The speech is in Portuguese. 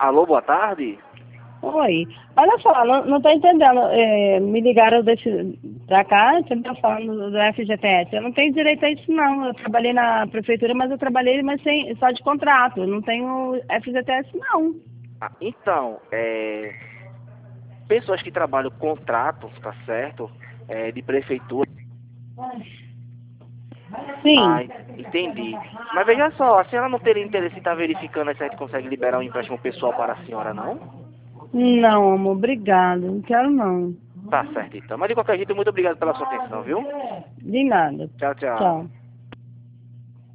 Alô, boa tarde? Oi. Olha só, não tô entendendo. Me ligaram pra cá, você tá falando do FGTS. Eu não tenho direito a isso, não. Eu trabalhei na prefeitura, mas eu trabalhei só de contrato. Eu não tenho FGTS, não. Ah, então, pessoas que trabalham contrato, tá certo? De prefeitura. Sim. Ah, entendi. Mas veja só, a senhora não teria interesse em estar verificando se a gente consegue liberar um empréstimo pessoal para a senhora, não? Não, amor, obrigado. Não quero, não. Tá certo, então. Mas de qualquer jeito, muito obrigado pela sua atenção, viu? De nada. Tchau, tchau. Tchau.